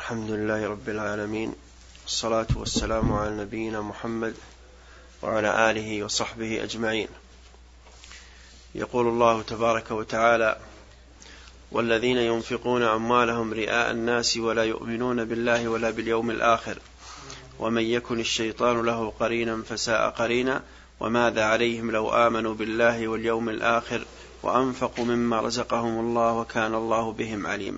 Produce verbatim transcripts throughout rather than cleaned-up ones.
الحمد لله رب العالمين، والصلاة والسلام على نبينا محمد وعلى آله وصحبه أجمعين. يقول الله تبارك وتعالى: والذين ينفقون أموالهم رئاء الناس ولا يؤمنون بالله ولا باليوم الآخر ومن يكن الشيطان له قرينا فساء قرينا وماذا عليهم لو آمنوا بالله واليوم الآخر وأنفقوا مما رزقهم الله وكان الله بهم عليما.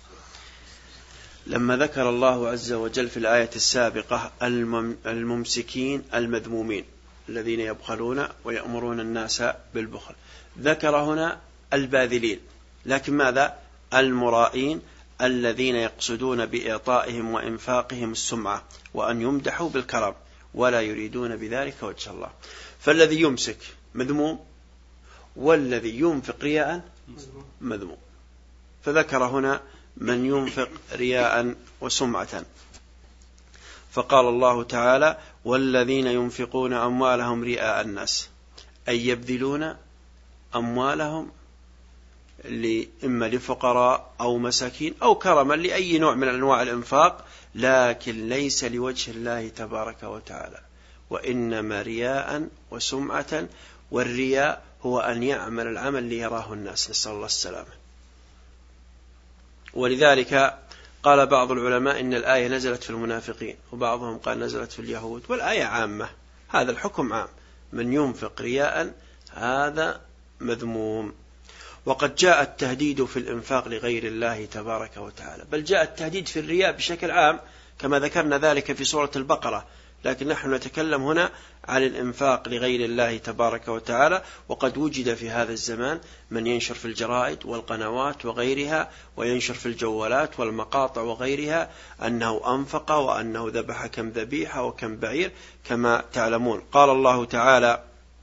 لما ذكر الله عز وجل في الآية السابقة الممسكين المذمومين الذين يبخلون ويأمرون الناس بالبخل، ذكر هنا الباذلين، لكن ماذا؟ المرائين الذين يقصدون بإعطائهم وإنفاقهم السمعة وأن يمدحوا بالكرم ولا يريدون بذلك وجه الله. فالذي يمسك مذموم، والذي ينفق رياء مذموم. فذكر هنا من ينفق رياء وسمعة، فقال الله تعالى: والذين ينفقون أموالهم رياء الناس، أي يبذلون أموالهم إما لفقراء أو مساكين أو كرما لأي نوع من أنواع الإنفاق، لكن ليس لوجه الله تبارك وتعالى، وإنما رياء وسمعة. والرياء هو أن يعمل العمل ليراه الناس، نسأل الله السلامة. ولذلك قال بعض العلماء إن الآية نزلت في المنافقين، وبعضهم قال نزلت في اليهود، والآية عامة، هذا الحكم عام، من ينفق رياء هذا مذموم. وقد جاء التهديد في الإنفاق لغير الله تبارك وتعالى، بل جاء التهديد في الرياء بشكل عام كما ذكرنا ذلك في سورة البقرة، لكن نحن نتكلم هنا عن الإنفاق لغير الله تبارك وتعالى. وقد وجد في هذا الزمان من ينشر في الجرائد والقنوات وغيرها، وينشر في الجوالات والمقاطع وغيرها أنه أنفق وأنه ذبح كم ذبيحة وكم بعير كما تعلمون. قال الله تعالى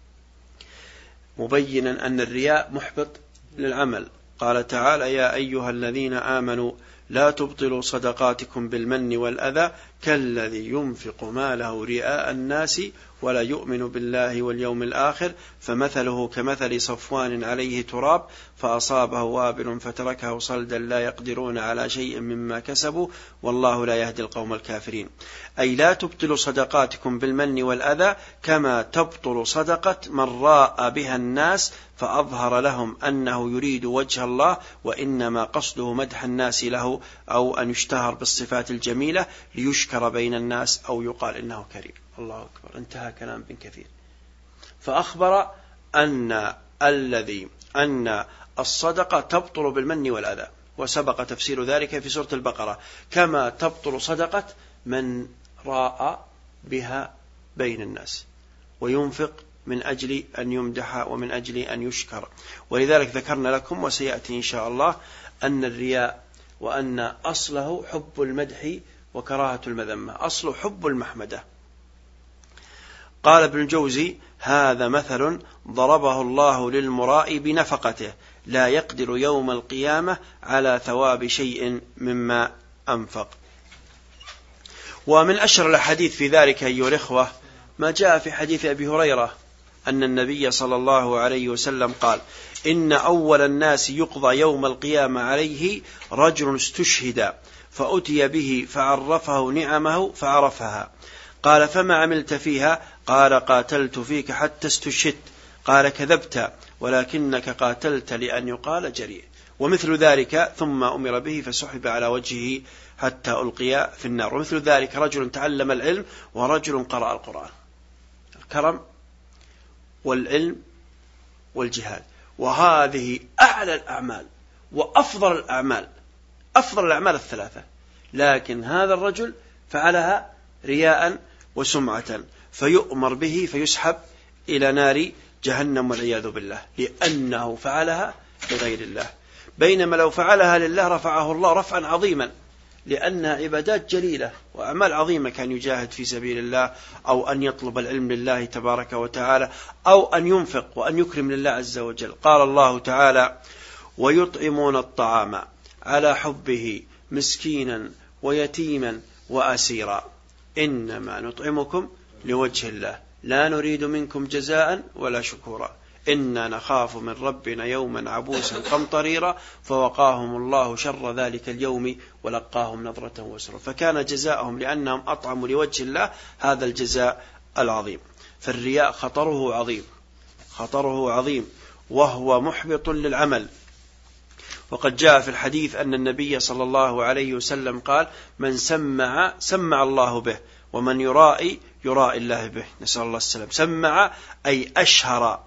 مبينا أن الرياء محبط للعمل، قال تعالى: يا أيها الذين آمنوا لا تبطلوا صدقاتكم بالمن والأذى كالذي ينفق ماله رئاء الناس ولا يؤمن بالله واليوم الآخر فمثله كمثل صفوان عليه تراب فأصابه وابل فتركه صلدا لا يقدرون على شيء مما كسبوا والله لا يهدي القوم الكافرين. أي لا تبطلوا صدقاتكم بالمن والأذى كما تبطل صدقة من راء بها الناس فأظهر لهم أنه يريد وجه الله وإنما قصده مدح الناس له أو أن يشتهر بالصفات الجميلة ليشكر بين الناس أو يقال إنه كريم. الله أكبر، انتهى كلام ابن كثير. فأخبر أن الذي أن الصدقة تبطل بالمن والأذى، وسبق تفسير ذلك في سورة البقرة، كما تبطل صدقة من راء بها بين الناس وينفق من أجل أن يمدح ومن أجل أن يشكر. ولذلك ذكرنا لكم وسيأتي إن شاء الله أن الرياء وأن أصله حب المدح وكراهة المذمة، أصله حب المحمدة. قال ابن الجوزي: هذا مثل ضربه الله للمراء بنفقته لا يقدر يوم القيامة على ثواب شيء مما أنفق. ومن أشهر الحديث في ذلك أيها الإخوة ما جاء في حديث أبي هريرة أن النبي صلى الله عليه وسلم قال: إن أول الناس يقضى يوم القيامة عليه رجل استشهد فأتي به فعرفه نعمه فعرفها، قال: فما عملت فيها؟ قال: قاتلت فيك حتى استشهدت. قال: كذبت ولكنك قاتلت لأن يقال جريء. ومثل ذلك ثم أمر به فسحب على وجهه حتى ألقي في النار. ومثل ذلك رجل تعلم العلم ورجل قرأ القرآن. الكرم والعلم والجهاد، وهذه أعلى الأعمال وأفضل الأعمال، أفضل الأعمال الثلاثة، لكن هذا الرجل فعلها رياء وسمعة فيؤمر به فيسحب إلى نار جهنم والعياذ بالله، لأنه فعلها لغير الله. بينما لو فعلها لله رفعه الله رفعا عظيما، لأنها عبادات جليلة وأعمال عظيمة، كان يجاهد في سبيل الله أو أن يطلب العلم لله تبارك وتعالى أو أن ينفق وأن يكرم لله عز وجل. قال الله تعالى: ويطعمون الطعام على حبه مسكينا ويتيما وأسيرا إنما نطعمكم لوجه الله لا نريد منكم جزاء ولا شكورا إنا نخاف من ربنا يوما عبوسا قمطريرا فوقاهم الله شر ذلك اليوم ولقاهم نظرة وسرا. فكان جزاءهم لأنهم أطعموا لوجه الله هذا الجزاء العظيم. فالرياء خطره عظيم، خطره عظيم وهو محبط للعمل. وقد جاء في الحديث أن النبي صلى الله عليه وسلم قال: من سمع سمع الله به، ومن يرائي يرائي الله به. نسأل الله السلام. سمع أي أشهر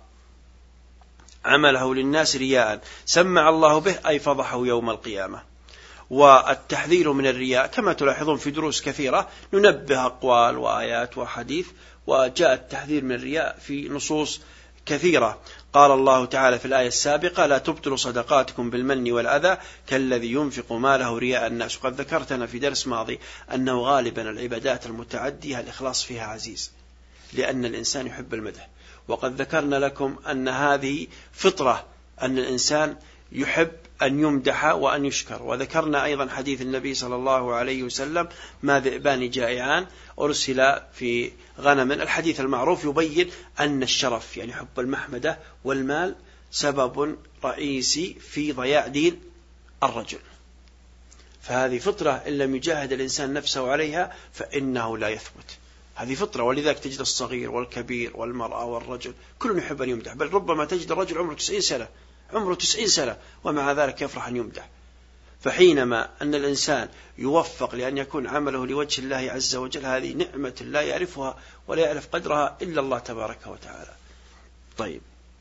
عمله للناس رياء، سمع الله به أي فضحه يوم القيامة. والتحذير من الرياء كما تلاحظون في دروس كثيرة ننبه أقوال وآيات وحديث، وجاء التحذير من الرياء في نصوص كثيرة. قال الله تعالى في الآية السابقة: لا تبطلوا صدقاتكم بالمن والأذى كالذي ينفق ماله رياء الناس. وقد ذكرتنا في درس ماضي أنه غالبا العبادات المتعدية الإخلاص فيها عزيز، لأن الإنسان يحب المدح. وقد ذكرنا لكم أن هذه فطرة، أن الإنسان يحب أن يمدح وأن يشكر. وذكرنا أيضا حديث النبي صلى الله عليه وسلم: ما ذئبان جائعان أرسلا في غنم. الحديث المعروف يبين أن الشرف يعني حب المحمدة والمال سبب رئيسي في ضياع دين الرجل. فهذه فطرة إن لم يجاهد الإنسان نفسه عليها فإنه لا يثبت. هذه فطرة. ولذلك تجد الصغير والكبير والمرأة والرجل كل يحب أن يمدح، بل ربما تجد الرجل عمره تسعين سنة عمره تسعين سنة ومع ذلك يفرح أن يمدح. فحينما أن الإنسان يوفق لأن يكون عمله لوجه الله عز وجل، هذه نعمة لا يعرفها ولا يعرف قدرها إلا الله تبارك وتعالى. طيب،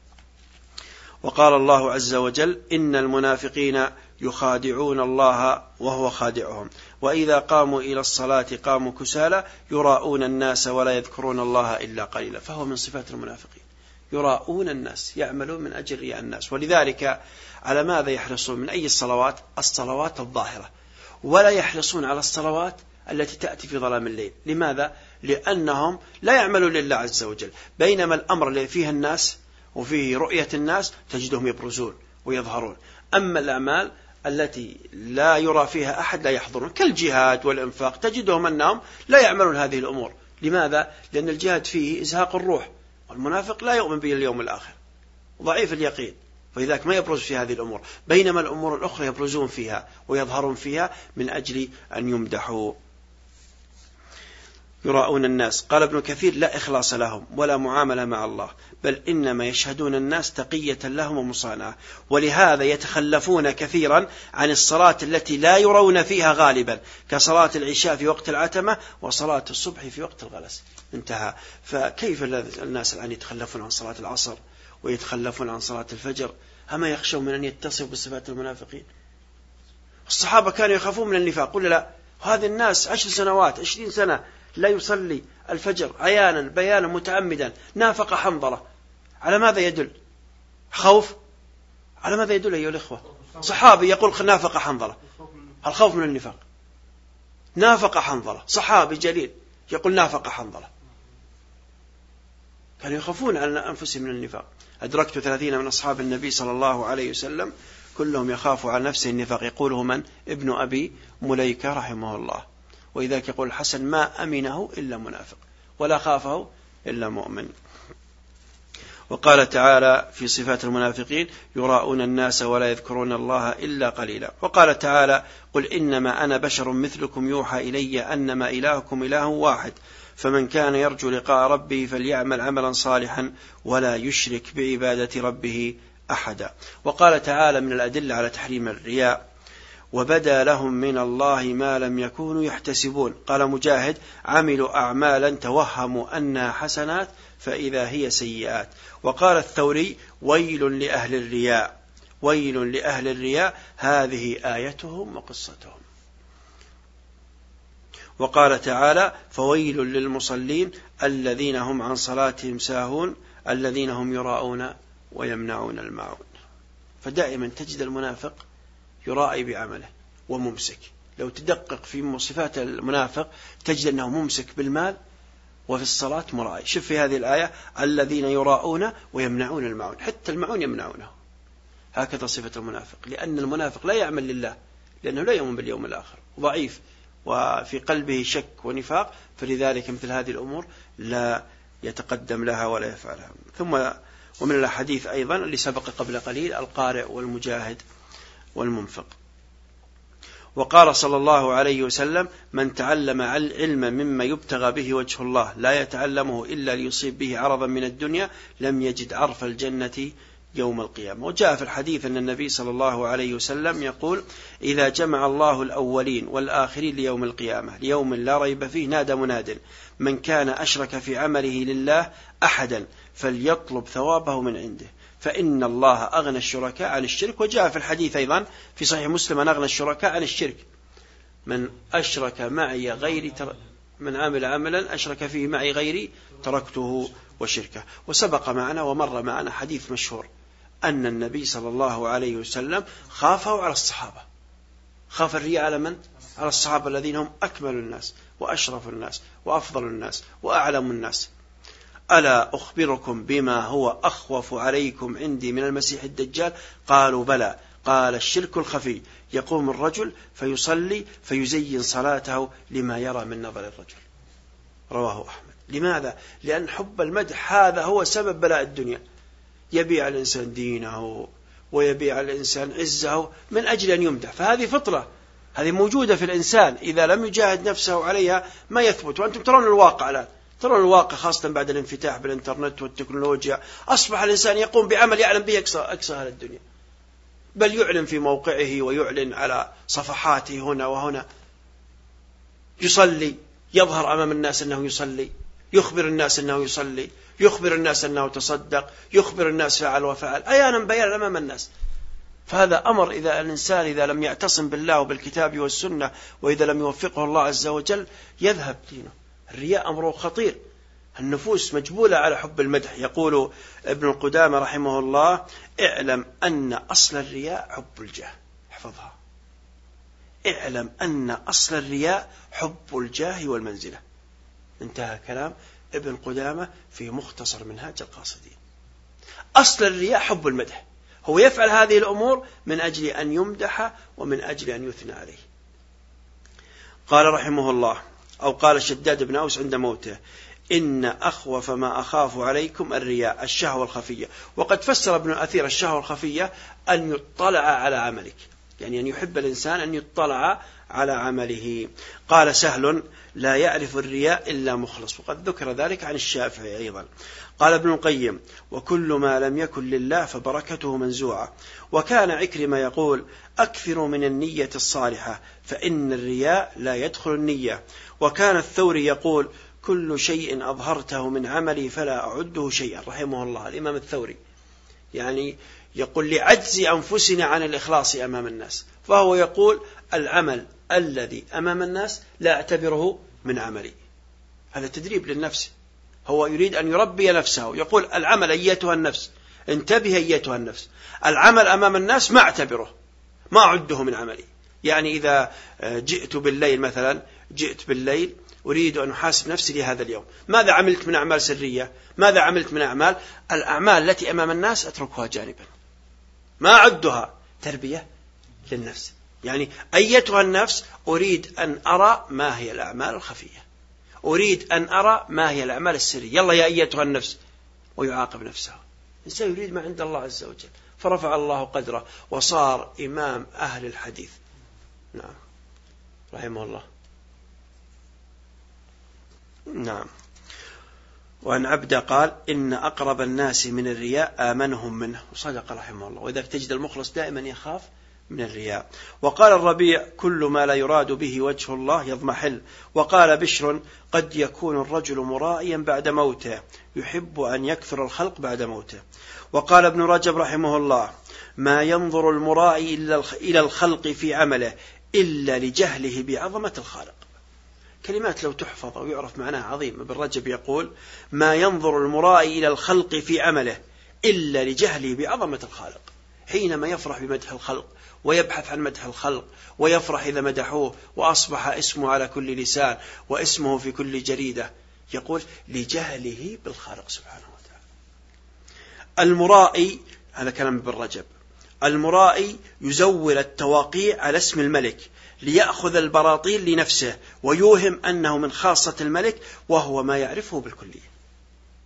وقال الله عز وجل: إن المنافقين يخادعون الله وهو خادعهم وإذا قاموا إلى الصلاة قاموا كسالى يراءون الناس ولا يذكرون الله إلا قليلا. فهو من صفات المنافقين، يراءون الناس، يعملون من أجل رياء الناس. ولذلك على ماذا يحرصون؟ من أي الصلوات؟ الصلوات الظاهرة، ولا يحرصون على الصلوات التي تأتي في ظلام الليل. لماذا؟ لأنهم لا يعملون لله عز وجل. بينما الأمر الذي فيه الناس وفيه رؤية الناس تجدهم يبرزون ويظهرون. أما الأعمال التي لا يرى فيها أحد لا يحضرون، كالجهاد والإنفاق، تجدهم أنهم لا يعملون هذه الأمور. لماذا؟ لأن الجهاد فيه إزهاق الروح، والمنافق لا يؤمن باليوم الآخر، ضعيف اليقين، فلذلك ما يبرز في هذه الأمور. بينما الأمور الأخرى يبرزون فيها ويظهرون فيها من أجل أن يمدحوا. يراءون الناس. قال ابن كثير: لا إخلاص لهم ولا معاملة مع الله، بل إنما يشهدون الناس تقية لهم ومصانعة، ولهذا يتخلفون كثيرا عن الصلاة التي لا يرون فيها غالبا، كصلاة العشاء في وقت العتمة وصلاة الصبح في وقت الغلس. انتهى. فكيف الناس الآن يتخلفون عن صلاة العصر ويتخلفون عن صلاة الفجر؟ أما يخشون من أن يتصفوا بصفات المنافقين؟ الصحابة كانوا يخافون من النفاق. قل لا، هذه الناس عشر سنوات عشرين سنة لا يصلي الفجر عيانا بيانا متعمدا، نافق حنظلة. على ماذا يدل؟ خوف. على ماذا يدل أيها الإخوة؟ صحابي يقول نافق حنظلة، الخوف من النفاق. نافق حنظلة، صحابي جليل يقول نافق حنظلة. كانوا يخافون على أنفسهم من النفاق. أدركت ثلاثين من أصحاب النبي صلى الله عليه وسلم كلهم يخاف على نفسه النفاق. يقوله من؟ ابن أبي مليكة رحمه الله. وإذاك يقول الحسن: ما أمنه إلا منافق ولا خافه إلا مؤمن. وقال تعالى في صفات المنافقين: يراءون الناس ولا يذكرون الله إلا قليلا. وقال تعالى: قل إنما أنا بشر مثلكم يوحى إلي أنما إلهكم إله واحد فمن كان يرجو لقاء ربه فليعمل عملا صالحا ولا يشرك بعبادة ربه أحدا. وقال تعالى من الأدلة على تحريم الرياء: وبدا لهم من الله ما لم يكونوا يحتسبون. قال مجاهد: عملوا أعمالا توهموا أنها حسنات فإذا هي سيئات. وقال الثوري: ويل لأهل الرياء، ويل لأهل الرياء، هذه آيتهم وقصتهم. وقال تعالى: فويل للمصلين الذين هم عن صلاتهم ساهون الذين هم يراءون ويمنعون الماعون. فدائما تجد المنافق يرائي بعمله وممسك. لو تدقق في صفات المنافق تجد أنه ممسك بالمال وفي الصلاة مرائي. شوف في هذه الآية: الذين يراءون ويمنعون الماعون، حتى الماعون يمنعونه. هكذا صفة المنافق، لأن المنافق لا يعمل لله، لأنه لا يؤمن باليوم الآخر، ضعيف وفي قلبه شك ونفاق، فلذلك مثل هذه الأمور لا يتقدم لها ولا يفعلها. ثم ومن الحديث أيضا اللي سبق قبل قليل القارئ والمجاهد والمنفق. وقال صلى الله عليه وسلم: من تعلم علما مما يبتغى به وجه الله لا يتعلمه إلا ليصيب به عرضا من الدنيا لم يجد عرف الجنة يوم القيامة. وجاء في الحديث أن النبي صلى الله عليه وسلم يقول: إذا جمع الله الأولين والآخرين ليوم القيامة ليوم لا ريب فيه نادى مناد: من كان أشرك في عمله لله أحدا فليطلب ثوابه من عنده فإن الله أغنى الشركاء عن الشرك. وجاء في الحديث أيضا في صحيح مسلم: أن أغنى الشركاء عن الشرك من أشرك معي غيري تر... من عمل عملا أشرك فيه معي غيري تركته وشركه. وسبق معنا ومر معنا حديث مشهور أن النبي صلى الله عليه وسلم خافه على الصحابة. خاف الرياء على من؟ على الصحابة الذين هم أكمل الناس وأشرف الناس وأفضل الناس وأعلم الناس. ألا أخبركم بما هو أخوف عليكم عندي من المسيح الدجال؟ قالوا: بلى. قال: الشرك الخفي، يقوم الرجل فيصلي فيزين صلاته لما يرى من نظر الرجل. رواه أحمد. لماذا؟ لأن حب المدح هذا هو سبب بلاء الدنيا. يبيع الإنسان دينه ويبيع الإنسان عزه من أجل أن يمدح، فهذه فطرة، هذه موجودة في الإنسان، إذا لم يجاهد نفسه عليها ما يثبت. وأنتم ترون الواقع الآن، ترون الواقع خاصة بعد الانفتاح بالإنترنت والتكنولوجيا، أصبح الإنسان يقوم بعمل يعلم به أقصى أهل الدنيا، بل يعلن في موقعه ويعلن على صفحاته هنا وهنا، يصلي، يظهر أمام الناس أنه يصلي، يخبر الناس أنه يصلي، يخبر الناس أنه تصدق، يخبر الناس فعل وفعل، أيانا بيانا أمام الناس. فهذا أمر إذا الإنسان إذا لم يعتصم بالله وبالكتاب والسنة، وإذا لم يوفقه الله عز وجل، يذهب دينه. الرياء أمره خطير، النفوس مجبولة على حب المدح. يقول ابن القدامى رحمه الله: اعلم أن أصل الرياء حب الجاه. احفظها: اعلم أن أصل الرياء حب الجاه والمنزلة. انتهى كلام ابن قدامة في مختصر منهاج القاصدين. أصل الرياء حب المدح، هو يفعل هذه الأمور من أجل أن يمدح ومن أجل أن يثنى عليه. قال رحمه الله، أو قال شداد بن أوس عند موته: إن أخوف ما أخاف عليكم الرياء، الشهوة الخفية. وقد فسر ابن الأثير الشهوة الخفية أن يطلع على عملك، يعني أن يحب الإنسان أن يطلع على عمله. قال سهل: لا يعرف الرياء إلا مخلص. وقد ذكر ذلك عن الشافعي أيضا. قال ابن القيم: وكل ما لم يكن لله فبركته منزوعة. وكان عكرمة يقول: أكثر من النية الصالحة فإن الرياء لا يدخل النية. وكان الثوري يقول: كل شيء أظهرته من عملي فلا أعده شيئا. رحمه الله الإمام الثوري، يعني يقول لعجز أنفسنا عن الإخلاص أمام الناس، فهو يقول: العمل الذي أمام الناس لا أعتبره من عملي. هذا تدريب للنفس، هو يريد أن يربي نفسه. يقول: العمل أيتها النفس، انتبه أيتها النفس، العمل أمام الناس ما أعتبره، ما أعده من عملي. يعني إذا جئت بالليل مثلا، جئت بالليل أريد أن أحاسب نفسي لهذا اليوم، ماذا عملت من أعمال سرية، ماذا عملت من أعمال؟ الأعمال التي أمام الناس أتركها جانبا، ما أعدها، تربية للنفس. يعني أيتها النفس، أريد أن أرى ما هي الأعمال الخفية، أريد أن أرى ما هي الأعمال السرية. يلا يا أيتها النفس، ويعاقب نفسه. الإنسان يريد ما عند الله عز وجل، فرفع الله قدره وصار إمام أهل الحديث. نعم رحمه الله. نعم. وأن عبد قال: إن أقرب الناس من الرياء آمنهم منه. وصدق رحمه الله. وإذا تجد المخلص دائما يخاف من الرياء. وقال الربيع: كل ما لا يراد به وجه الله يضمحل. وقال بشر: قد يكون الرجل مرائيا بعد موته، يحب أن يكثر الخلق بعد موته. وقال ابن رجب رحمه الله: ما ينظر المرائي إلى الخلق في عمله إلا لجهله بعظمة الخالق. كلمات لو تحفظ أو يعرف معناها عظيم. ابن رجب يقول: ما ينظر المرائي إلى الخلق في عمله إلا لجهله بعظمة الخالق. حينما يفرح بمدح الخلق ويبحث عن مدح الخلق ويفرح إذا مدحوه وأصبح اسمه على كل لسان واسمه في كل جريدة، يقول: لجهله بالخالق سبحانه وتعالى. المرائي، هذا كلام ابن رجب، المرائي يزول التواقيع على اسم الملك ليأخذ البراطيل لنفسه ويوهم أنه من خاصة الملك وهو ما يعرفه بالكلية.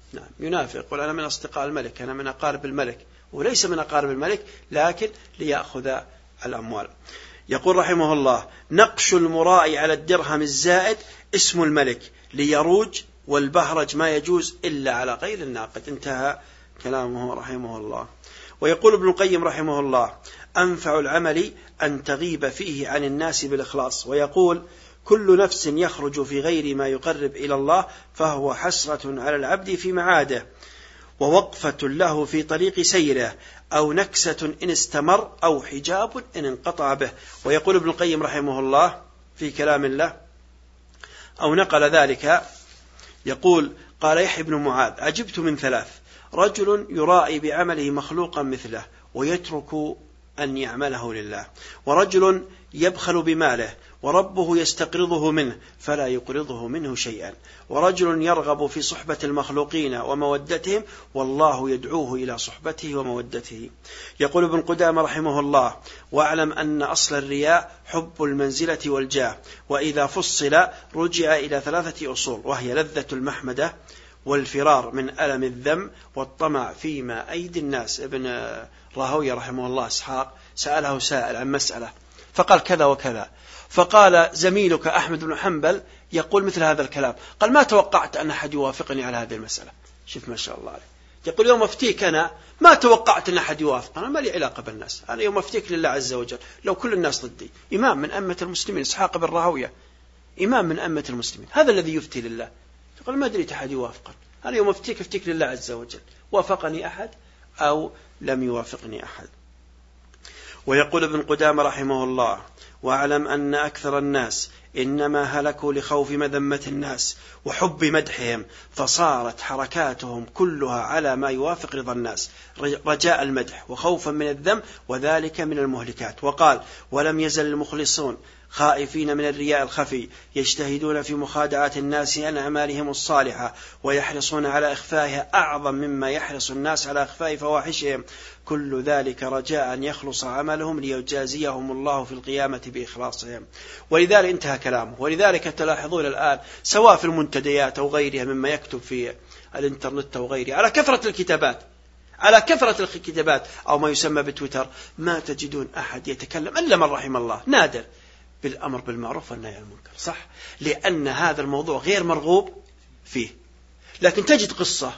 نعم ينافق، يقول أنا من أصدقاء الملك، أنا من أقارب الملك، وليس من أقارب الملك لكن ليأخذ الأموال. يقول رحمه الله: نقش المراء على الدرهم الزائد اسم الملك ليروج، والبهرج ما يجوز إلا على غير الناقد. انتهى كلامه رحمه الله. ويقول ابن القيم رحمه الله: أنفع العمل أن تغيب فيه عن الناس بالإخلاص. ويقول: كل نفس يخرج في غير ما يقرب إلى الله فهو حسرة على العبد في معاده، ووقفة له في طريق سيره، أو نكسة إن استمر، أو حجاب إن انقطع به. ويقول ابن القيم رحمه الله في كلام الله أو نقل ذلك، يقول: قال يحيى بن معاذ: عجبت من ثلاث: رجل يرائي بعمله مخلوقا مثله ويترك أن يعمله لله، ورجل يبخل بماله وربه يستقرضه منه فلا يقرضه منه شيئا، ورجل يرغب في صحبة المخلوقين ومودتهم والله يدعوه إلى صحبته ومودته. يقول ابن قدامة رحمه الله: واعلم أن أصل الرياء حب المنزلة والجاه، وإذا فصل رجع إلى ثلاثة أصول، وهي لذة المحمدة، والفرار من ألم الذم، والطمع فيما أيدي الناس. ابن راهويه رحمه الله إسحاق سأله سائل عن مسألة فقال كذا وكذا، فقال زميلك أحمد بن حنبل يقول مثل هذا الكلام، قال: ما توقعت أن أحد يوافقني على هذه المسألة. شوف ما شاء الله عليه، يقول: يوم أفتيك أنا ما توقعت أن أحد يوافق، أنا ما لي علاقة بالناس، أنا يوم أفتيك لله عز وجل، لو كل الناس ضدي. إمام من أمة المسلمين إسحاق بن راهويه، إمام من أمة المسلمين، هذا الذي يفتي لله. يقول: ما أدري أحد يوافق، أنا يوم أفتيك أفتيك لله عز وجل، وافقني أحد أو لم يوافقني أحد. ويقول ابن قدامة رحمه الله: واعلم أن أكثر الناس إنما هلكوا لخوف مذمة الناس وحب مدحهم، فصارت حركاتهم كلها على ما يوافق رضا الناس، رجاء المدح وخوفا من الذم، وذلك من المهلكات. وقال: ولم يزل المخلصون خائفين من الرياء الخفي، يجتهدون في مخادعة الناس عن أعمالهم الصالحة، ويحرصون على إخفائها أعظم مما يحرص الناس على إخفاء فواحشهم، كل ذلك رجاء أن يخلص عملهم ليجازيهم الله في القيامة بإخلاصهم. ولذلك انتهى كلامه. ولذلك تلاحظون الآن سواء في المنتديات أو غيرها مما يكتب في الإنترنت أو غيره، على كثرة الكتابات على كثرة الكتابات أو ما يسمى بتويتر، ما تجدون أحد يتكلم إلا من رحم الله، نادر، بالأمر بالمعروف والنهي عن المنكر. صح، لأن هذا الموضوع غير مرغوب فيه. لكن تجد قصة،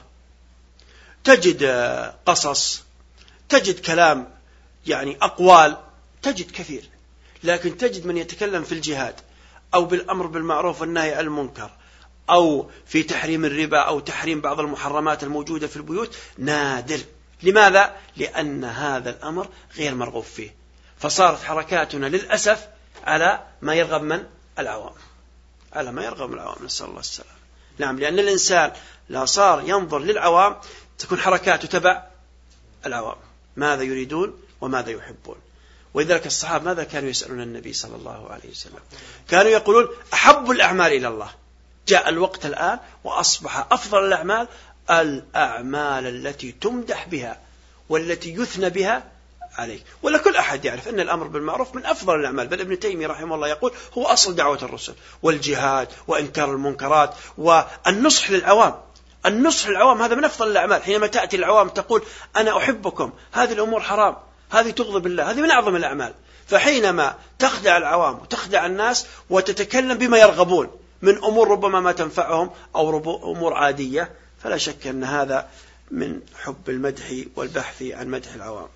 تجد قصص، تجد كلام، يعني أقوال، تجد كثير. لكن تجد من يتكلم في الجهاد أو بالأمر بالمعروف والنهي عن المنكر أو في تحريم الربا أو تحريم بعض المحرمات الموجودة في البيوت، نادر. لماذا؟ لأن هذا الأمر غير مرغوب فيه، فصارت حركاتنا للأسف على ما يرغب من العوام، على ما يرغب من العوام، نسأل الله السلام. نعم، لأن الإنسان لا صار ينظر للعوام تكون حركاته تبع العوام، ماذا يريدون وماذا يحبون. ولذلك الصحابة ماذا كانوا يسألون النبي صلى الله عليه وسلم؟ كانوا يقولون: أحب الأعمال إلى الله. جاء الوقت الآن وأصبح أفضل الأعمال الأعمال التي تمدح بها والتي يثنى بها عليك. ولا كل أحد يعرف أن الأمر بالمعروف من أفضل الأعمال، بل ابن تيمية رحمه الله يقول هو أصل دعوة الرسل، والجهاد وإنكار المنكرات والنصح للعوام. النصح للعوام هذا من أفضل الأعمال. حينما تأتي العوام تقول: أنا أحبكم، هذه الأمور حرام، هذه تغضب الله، هذه من أعظم الأعمال. فحينما تخدع العوام وتخدع الناس وتتكلم بما يرغبون من أمور ربما ما تنفعهم أو أمور عادية، فلا شك أن هذا من حب المدح والبحث عن مدح العوام.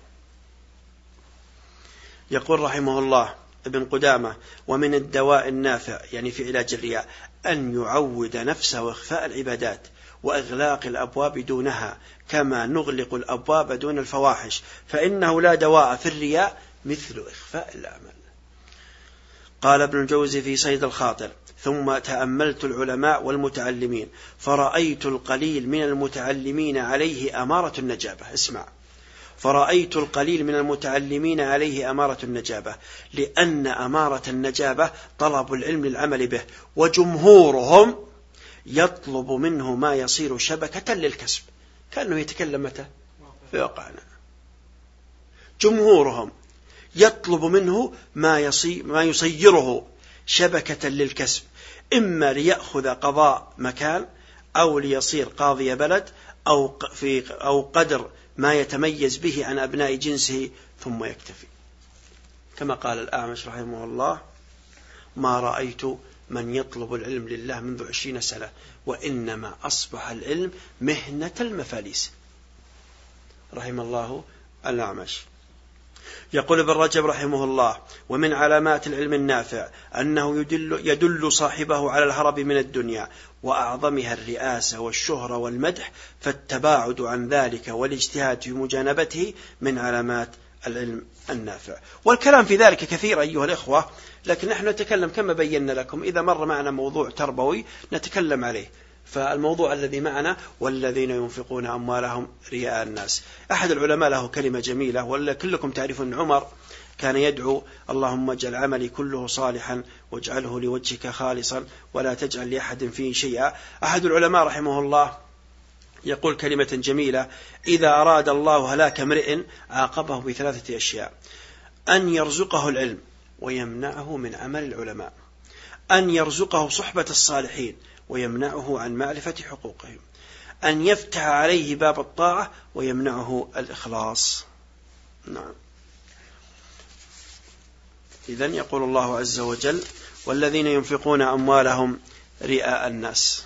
يقول رحمه الله ابن قدامة: ومن الدواء النافع يعني في علاج الرياء أن يعود نفسه إخفاء العبادات وإغلاق الأبواب دونها، كما نغلق الأبواب دون الفواحش، فإنه لا دواء في الرياء مثل إخفاء الأعمال. قال ابن الجوزي في صيد الخاطر: ثم تأملت العلماء والمتعلمين فرأيت القليل من المتعلمين عليه أمارة النجابة. اسمع: فرأيت القليل من المتعلمين عليه أمارة النجابة، لأن أمارة النجابة طلب العلم للعمل به، وجمهورهم يطلب منه ما يصير شبكة للكسب. كأنه يتكلم متى؟ في واقعنا. جمهورهم يطلب منه ما يصي ما يصيره شبكة للكسب، إما ليأخذ قضاء مكان، أو ليصير قاضي بلد، أو, في أو قدر ما يتميز به عن أبناء جنسه ثم يكتفي. كما قال الأعمش رحمه الله: ما رأيت من يطلب العلم لله منذ عشرين سنة وإنما أصبح العلم مهنة المفاليس. رحم الله الأعمش. يقول ابن رجب رحمه الله: ومن علامات العلم النافع أنه يدل, يدل صاحبه على الهرب من الدنيا وأعظمها الرئاسة والشهرة والمدح، فالتباعد عن ذلك والاجتهاد في مجانبته من علامات العلم النافع. والكلام في ذلك كثير أيها الإخوة، لكن نحن نتكلم كما بينا لكم، إذا مر معنا موضوع تربوي نتكلم عليه. فالموضوع الذي معنا: والذين ينفقون أموالهم رئاء الناس. أحد العلماء له كلمة جميلة، ولا كلكم تعرفون عمر كان يدعو: اللهم اجعل عملي كله صالحا واجعله لوجهك خالصا ولا تجعل لأحد فيه شيئا. أحد العلماء رحمه الله يقول كلمة جميلة: إذا أراد الله هلاك امرئ عاقبه بثلاثة أشياء: أن يرزقه العلم ويمنعه من عمل العلماء، أن يرزقه صحبة الصالحين ويمنعه عن معرفة حقوقهم، أن يفتح عليه باب الطاعة ويمنعه الإخلاص. نعم. إذن يقول الله عز وجل: والذين ينفقون أموالهم رئاء الناس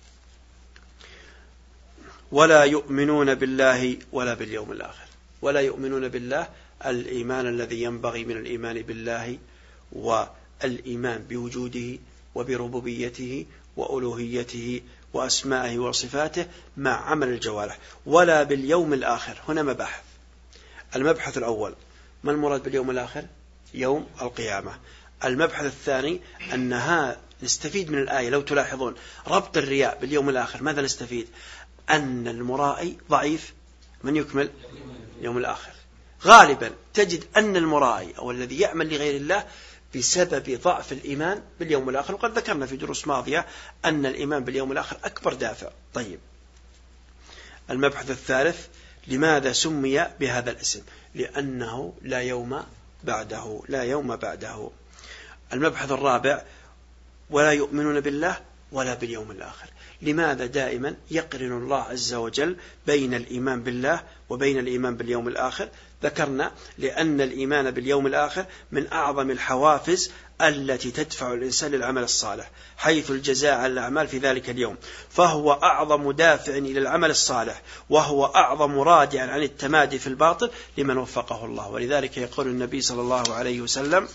ولا يؤمنون بالله ولا باليوم الآخر. ولا يؤمنون بالله الإيمان الذي ينبغي من الإيمان بالله والإيمان بوجوده وبربوبيته وألوهيته وأسمائه وصفاته مع عمل الجوارح، ولا باليوم الآخر. هنا مباحث. المبحث الأول: ما المراد باليوم الآخر؟ يوم القيامة. المبحث الثاني: أنها نستفيد من الآية، لو تلاحظون ربط الرياء باليوم الآخر، ماذا نستفيد؟ أن المرائي ضعيف. من يكمل؟ اليوم الآخر. غالبا تجد أن المرائي أو الذي يعمل لغير الله بسبب ضعف الإيمان باليوم الآخر، وقد ذكرنا في دروس ماضية أن الإيمان باليوم الآخر أكبر دافع. طيب، المبحث الثالث: لماذا سمي بهذا الاسم؟ لأنه لا يوم بعده، لا يوم بعده. المبحث الرابع: ولا يؤمنون بالله ولا باليوم الآخر. لماذا دائما يقرن الله عز وجل بين الإيمان بالله وبين الإيمان باليوم الآخر؟ ذكرنا: لأن الإيمان باليوم الآخر من أعظم الحوافز التي تدفع الإنسان للعمل الصالح، حيث الجزاء على الأعمال في ذلك اليوم، فهو أعظم دافع إلى العمل الصالح، وهو أعظم رادع عن التمادي في الباطل لمن وفقه الله. ولذلك يقول النبي صلى الله عليه وسلم: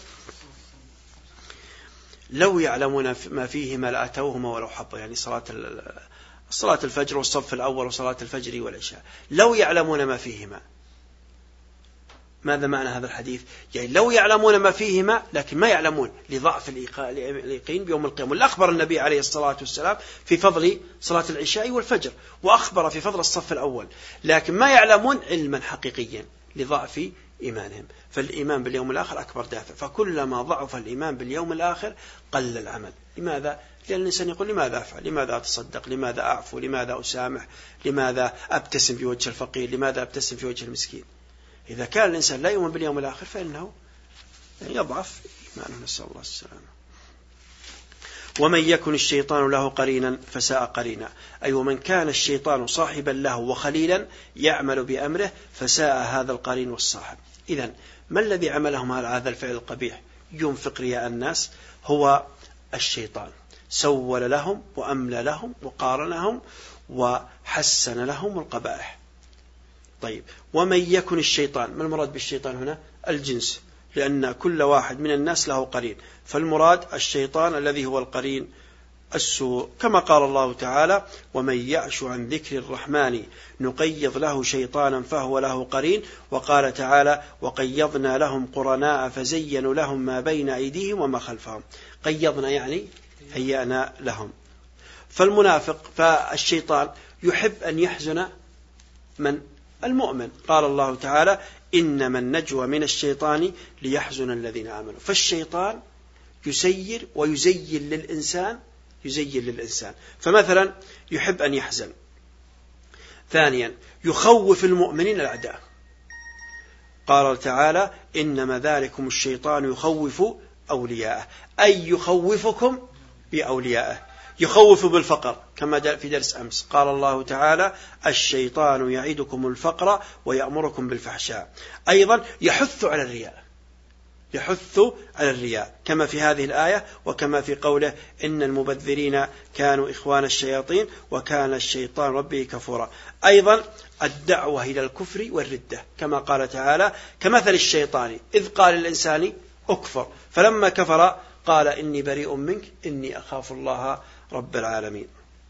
لو يعلمون ما فيهما لأتوهما ولو حبوا. يعني صلاة صلاة الفجر والصف الأول وصلاة الفجر والعشاء، لو يعلمون ما فيهما. ماذا معنى هذا الحديث؟ يعني لو يعلمون ما فيهما لكن ما يعلمون لضعف اليقين بيوم القيامة. واللي أخبر النبي عليه الصلاة والسلام في فضل صلاة العشاء والفجر، وأخبر في فضل الصف الأول، لكن ما يعلمون علما حقيقيا لضعف إيمانهم. فالإيمان باليوم الآخر أكبر دافع. فكلما ضعف الإيمان باليوم الآخر قل العمل. لماذا؟ لأن الإنسان يقول: لماذا أفعل؟ لماذا أتصدق؟ لماذا أعفو؟ لماذا أسامح؟ لماذا أبتسم في وجه الفقير؟ لماذا أبتسم في وجه المسكين؟ إذا كان الإنسان لا يؤمن باليوم الآخر فإنه يضعف إيمانه، نسأل الله السلامة. ومن يكن الشيطان له قرينا فساء قرينا، أي ومن كان الشيطان صاحبا له وخليلا يعمل بأمره فساء هذا القرين والصاحب. إذن ما الذي عملهم على هذا الفعل القبيح ينفق رياء الناس؟ هو الشيطان. سول لهم وأملى لهم وقارنهم وحسن لهم القبائح. طيب، ومن يكن الشيطان، ما المراد بالشيطان هنا؟ الجنس، لأن كل واحد من الناس له قرين، فالمراد الشيطان الذي هو القرين السوء، كما قال الله تعالى: ومن يعش عن ذكر الرحمن نقيض له شيطانا فهو له قرين. وقال تعالى: وقيضنا لهم قرناء فزينوا لهم ما بين أيديهم وما خلفهم. قيضنا يعني هيأنا لهم. فالمنافق، فالشيطان يحب أن يحزن من؟ المؤمن. قال الله تعالى: إنما النجوى من الشيطان ليحزن الذين آمنوا. فالشيطان يسير ويزين للإنسان، يزين للإنسان. فمثلا يحب أن يحزن. ثانيا يخوف المؤمنين الأعداء. قال تعالى: إنما ذلكم الشيطان يخوف أولياءه، أي يخوفكم بأوليائه. يخوف بالفقر كما في درس أمس، قال الله تعالى الشيطان يعدكم الفقر ويأمركم بالفحشاء. أيضا يحث على الرياء، يحث على الرياء كما في هذه الآية وكما في قوله إن المبذرين كانوا إخوان الشياطين وكان الشيطان ربه كفورا. أيضا الدعوة إلى الكفر والردة كما قال تعالى كمثل الشيطان إذ قال الإنسان أكفر فلما كفر قال إني بريء منك إني أخاف الله رب العالمين.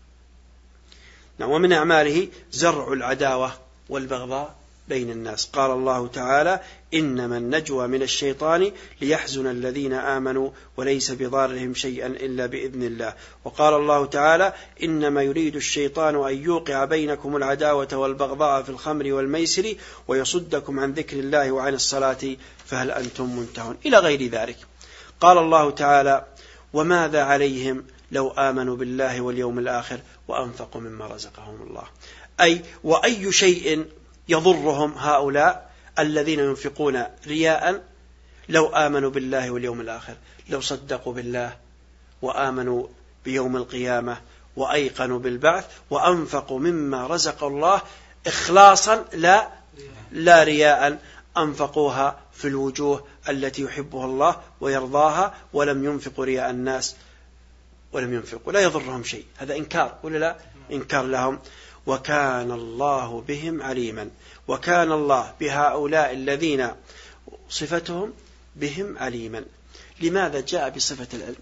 ومن أعماله زرع العداوة والبغضاء بين الناس، قال الله تعالى إنما النجوى من الشيطان ليحزن الذين آمنوا وليس بضارهم شيئا إلا بإذن الله. وقال الله تعالى إنما يريد الشيطان أن يوقع بينكم العداوة والبغضاء في الخمر والميسر ويصدكم عن ذكر الله وعن الصلاة فهل أنتم منتهون إلى غير ذلك. قال الله تعالى وماذا عليهم لو آمنوا بالله واليوم الآخر وأنفقوا مما رزقهم الله، أي وأي شيء يضرهم هؤلاء الذين ينفقون رياء لو آمنوا بالله واليوم الآخر، لو صدقوا بالله وآمنوا بيوم القيامة وأيقنوا بالبعث وأنفقوا مما رزق الله إخلاصا لا لا رياء، أنفقوها في الوجوه التي يحبها الله ويرضاها ولم ينفقوا رياء الناس ولم ينفقوا، لا يضرهم شيء. هذا إنكار ولا لا؟ إنكار لهم. وكان الله بهم عليما، وكان الله بهؤلاء الذين صفتهم بهم عليما. لماذا جاء بصفة العلم؟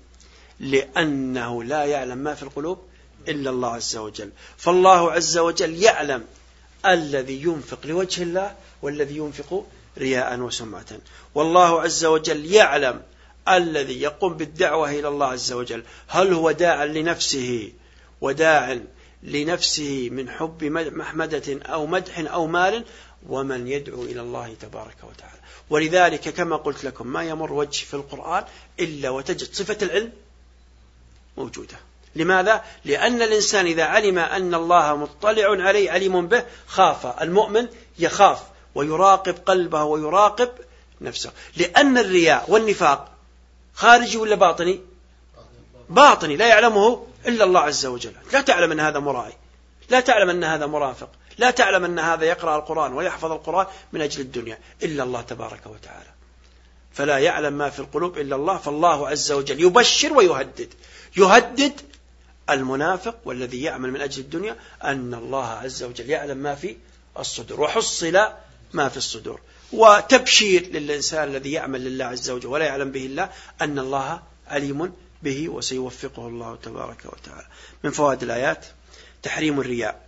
لأنه لا يعلم ما في القلوب إلا الله عز وجل، فالله عز وجل يعلم الذي ينفق لوجه الله والذي ينفق رياء وسمعة، والله عز وجل يعلم الذي يقوم بالدعوة إلى الله عز وجل هل هو داع لنفسه وداع لنفسه من حب محمدة أو مدح أو مال، ومن يدعو إلى الله تبارك وتعالى. ولذلك كما قلت لكم ما يمر وجه في القرآن إلا وتجد صفة العلم موجودة. لماذا؟ لأن الإنسان إذا علم أن الله مطلع عليه عليم به خاف. المؤمن يخاف ويراقب قلبه ويراقب نفسه، لأن الرياء والنفاق خارجي ولا باطني؟ باطني لا يعلمه إلا الله عز وجل. لا تعلم أن هذا مرائي، لا تعلم أن هذا مرافق، لا تعلم أن هذا يقرأ القرآن ويحفظ القرآن من أجل الدنيا إلا الله تبارك وتعالى. فلا يعلم ما في القلوب إلا الله، فالله عز وجل يبشر ويهدد. يهدد المنافق والذي يعمل من أجل الدنيا أن الله عز وجل يعلم ما في الصدور وحصل ما في الصدور، وتبشير للإنسان الذي يعمل لله عز وجل ولا يعلم به الله أن الله عليم به وسيوفقه الله تبارك وتعالى. من فوائد الآيات تحريم الرياء،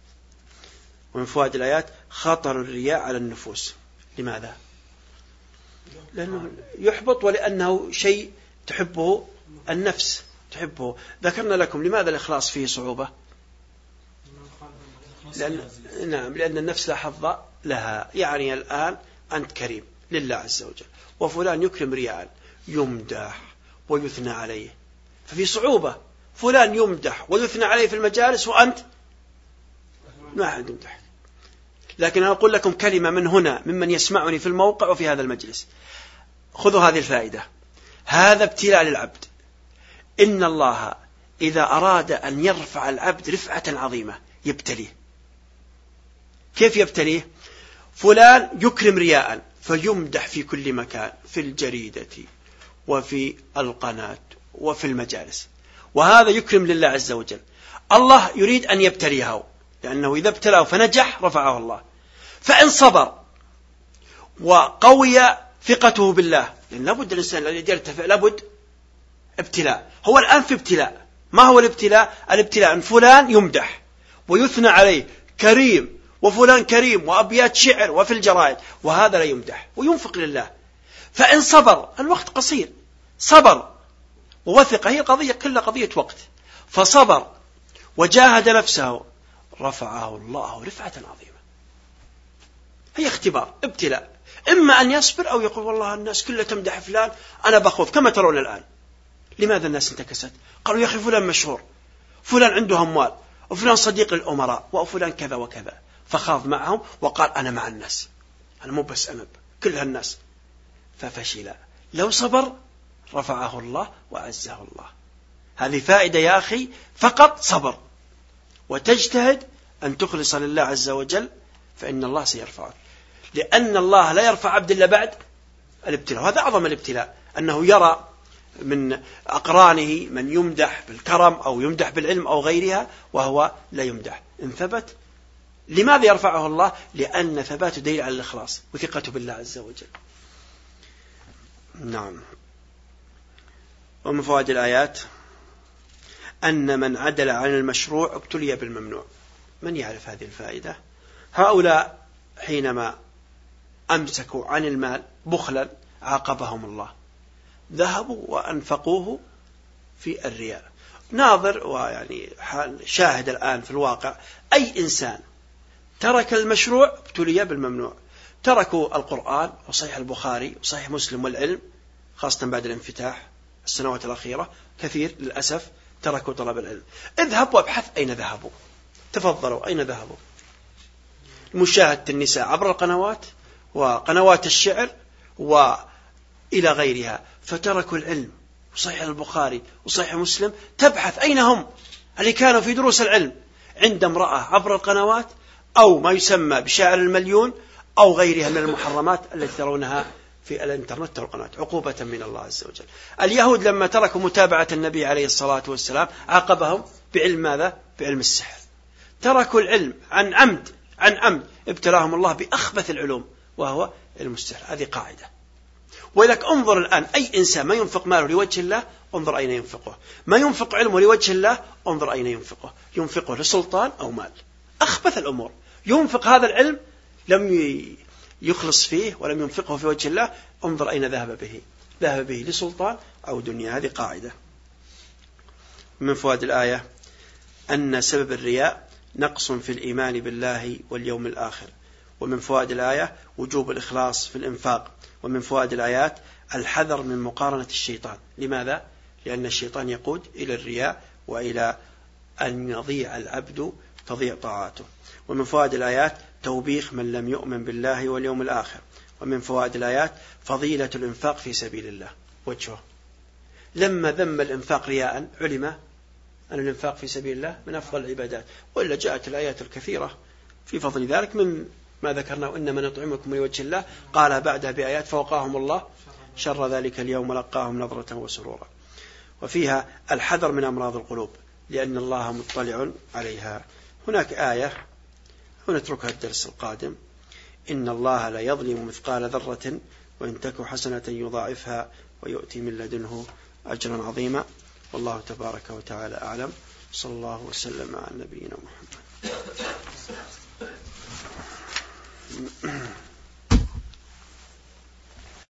ومن فوائد الآيات خطر الرياء على النفوس. لماذا؟ لأنه يحبط ولأنه شيء تحبه النفس تحبه. ذكرنا لكم لماذا الإخلاص فيه صعوبة؟ لأن نعم لأن النفس لا حظ لها. يعني الآن أنت كريم لله عز وجل وفلان يكرم رياء يمدح ويثنى عليه، ففي صعوبة. فلان يمدح ويثنى عليه في المجالس وأنت ما أحد يمدح. لكن أنا أقول لكم كلمة من هنا ممن يسمعني في الموقع وفي هذا المجلس، خذوا هذه الفائدة. هذا ابتلاء للعبد. إن الله إذا أراد أن يرفع العبد رفعة عظيمة يبتليه. كيف يبتليه؟ فلان يكرم رياء فيمدح في كل مكان، في الجريدة وفي القناة وفي المجالس، وهذا يكرم لله عز وجل. الله يريد أن يبتليه، لأنه إذا ابتلاه فنجح رفعه الله. فإن صبر وقوي ثقته بالله، لأن لابد الإنسان الذي يرتفع لابد ابتلاء. هو الآن في ابتلاء. ما هو الابتلاء؟ الابتلاء أن فلان يمدح ويثنى عليه كريم، وفلان كريم وأبيات شعر وفي الجرائد، وهذا لا يمدح وينفق لله. فإن صبر، الوقت قصير، صبر ووثق، هي قضية كلها قضية وقت، فصبر وجاهد نفسه رفعه الله رفعة عظيمة. هي اختبار ابتلاء، إما أن يصبر أو يقول والله الناس كلها تمدح فلان أنا بخوف. كما ترون الآن لماذا الناس انتكست؟ قالوا يا أخي فلان مشهور، فلان عنده أموال، وفلان صديق الأمراء، وفلان كذا وكذا، فخاض معهم وقال أنا مع الناس، أنا مو بس أنا كل هالناس، ففشل. لو صبر رفعه الله وعزه الله. هذه فائدة يا أخي، فقط صبر وتجتهد أن تخلص لله عز وجل، فإن الله سيرفعك، لأن الله لا يرفع عبد إلا بعد الابتلاء. وهذا أعظم الابتلاء، أنه يرى من أقرانه من يمدح بالكرم أو يمدح بالعلم أو غيرها وهو لا يمدح. إن ثبت، لماذا يرفعه الله؟ لأن ثباته دليل على الإخلاص وثقته بالله عز وجل. نعم. ومن فوائد الآيات أن من عدل عن المشروع ابتلي بالممنوع. من يعرف هذه الفائدة؟ هؤلاء حينما أمسكوا عن المال بخلا عاقبهم الله، ذهبوا وأنفقوه في الرياء. ناظر ويعني شاهد الآن في الواقع، أي إنسان ترك المشروع ابتلي بالممنوع. تركوا القرآن وصحيح البخاري وصحيح مسلم والعلم، خاصة بعد الانفتاح السنوات الأخيرة كثير للأسف تركوا طلب العلم. اذهب وابحث أين ذهبوا، تفضلوا أين ذهبوا؟ مشاهدة النساء عبر القنوات وقنوات الشعر وإلى غيرها، فتركوا العلم وصحيح البخاري وصحيح مسلم. تبحث أين هم اللي كانوا في دروس العلم عند امرأة عبر القنوات أو ما يسمى بشاعر المليون أو غيرها من المحرمات التي ترونها في الانترنت والقنوات، عقوبة من الله عز وجل. اليهود لما تركوا متابعة النبي عليه الصلاة والسلام عاقبهم بعلم ماذا؟ بعلم السحر. تركوا العلم عن عمد عن عمد ابتلاهم الله بأخبث العلوم وهو علم السحر. هذه قاعدة. ولك انظر الآن، أي إنسان ما ينفق ماله لوجه الله انظر أين ينفقه، ما ينفق علمه لوجه الله انظر أين ينفقه، ينفقه لسلطان أو مال، أخبث الأمور. ينفق هذا العلم لم يخلص فيه ولم ينفقه في وجه الله، انظر أين ذهب به، ذهب به لسلطان أو دنيا. هذه قاعدة. من فوائد الآية أن سبب الرياء نقص في الإيمان بالله واليوم الآخر. ومن فوائد الآية وجوب الإخلاص في الإنفاق. ومن فوائد الآيات الحذر من مقارنة الشيطان. لماذا؟ لأن الشيطان يقود إلى الرياء وإلى أن يضيع العبد تضيع طاعاته. ومن فوائد الآيات توبيخ من لم يؤمن بالله واليوم الآخر. ومن فوائد الآيات فضيلة الإنفاق في سبيل الله. وجهه لما ذم الإنفاق رياء علم أن الإنفاق في سبيل الله من أفضل العبادات، وإلا جاءت الآيات الكثيرة في فضل ذلك من ما ذكرناه، إنما نطعمكم لوجه الله، قال بعدها بآيات فوقاهم الله شر ذلك اليوم لقاهم نظرة وسرورا. وفيها الحذر من أمراض القلوب لأن الله مطلع عليها. هناك آية ونتركها الدرس القادم: إن الله لا يظلم مثقال ذرة وإن تك حسنة يضاعفها ويؤتي من لدنه أجرا عظيما. والله تبارك وتعالى أعلم. صلى الله وسلم على نبينا محمد.